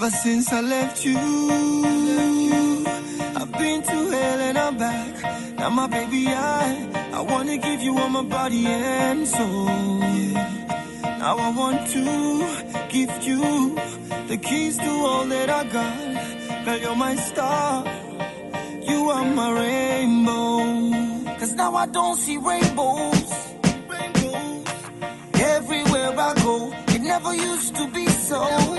Ever since I left you, I've been to hell and I'm back. Now my baby, I wanna give you all my body and soul. Now I want to give you the keys to all that I got. Girl, you're my star, you are my rainbow. Cause now I don't see rainbows everywhere I go. It never used to be so.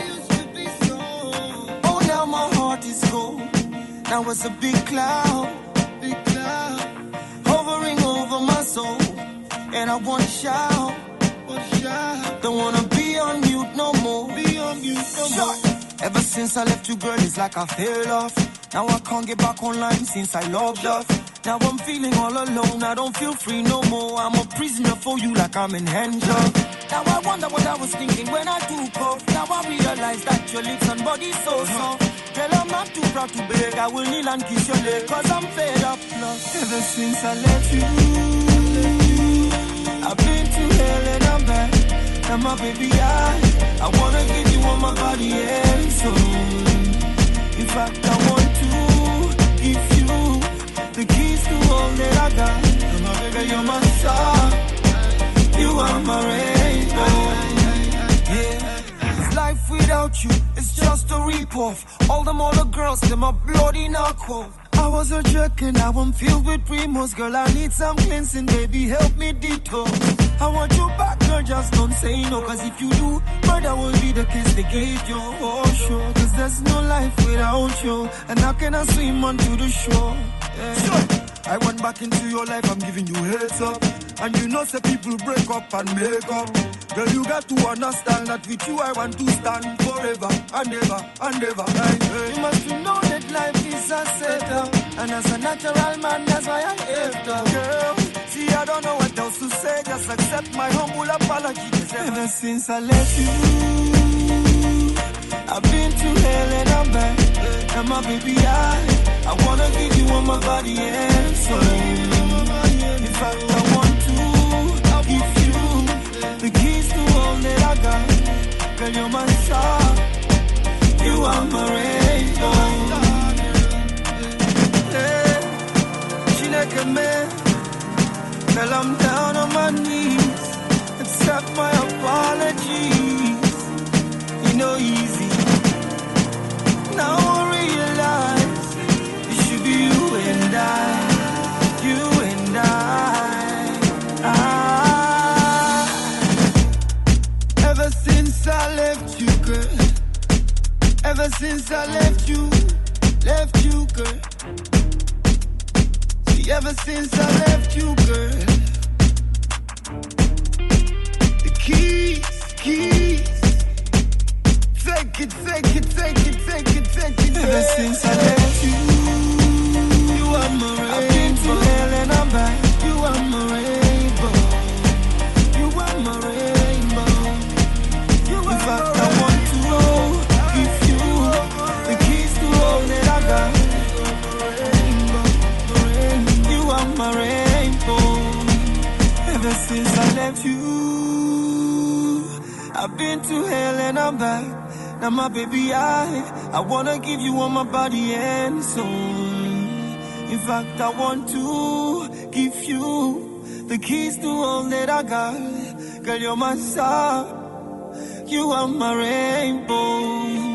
Oh, now my heart is cold. Now it's a big cloud, hovering over my soul. And I wanna shout, don't wanna be on mute no more. Ever since I left you, girl, it's like I fell off. Now I can't get back online since I logged off. Now I'm feeling all alone, I don't feel free no more. I'm a prisoner for you like I'm in handcuffs. Now I wonder what I was thinking when I took off. Now I realize that your lips and body so soft. Girl, I'm not too proud to beg, I will kneel and kiss your leg, cause I'm fed up, lost. Ever since I left you, I've been to hell and I'm back. Now my baby, I wanna give you all my body and soul. In fact, I want to give you the keys to all that I got. My baby, you're my star, you are my rainbow. Yeah, 'cause life without you is just a rip-off. All the girls, them are bloody knockoff. I was a jerk and now I'm filled with remorse. Girl, I need some cleansing, baby, help me detox. I want you back, girl, just don't say no. Cause if you do, murder will be the case they gave you. Oh, sure, cause there's no life without you. And how can I swim onto the shore? Yeah. Sure. I went back into your life, I'm giving you heads up. And you know, say people break up and make up. Girl, you got to understand that with you I want to stand forever and ever and ever. You must know that life is a setup. And as a natural man, that's why I hate her. Girl, see, I don't know what else to say. Just accept my humble apology. Ever since I left you, I've been to hell and I'm back. And my baby, I wanna give you all my body and soul. In fact, I want to give you the keys to all that I got. Girl, you're my star, you are my rainbow. Hey, she like a man. Girl, I'm down on my knees. Accept my apologies. You know, easy. Now I realize it should be you and I. You and I. Ever since I left you, girl. Ever since I left you, girl. See, ever since I left you, girl. The keys. Take it. Ever since I left you, you are my rainbow. I've been to hell and I'm back. You are my rainbow. You are my rainbow. In fact, I want to give you the keys to all that I got. You are my rainbow. Ever since I left you, I've been to hell and I'm back. Now my baby, I wanna give you all my body and soul. In fact, I want to give you the keys to all that I got. Girl, you're my star, you are my rainbow.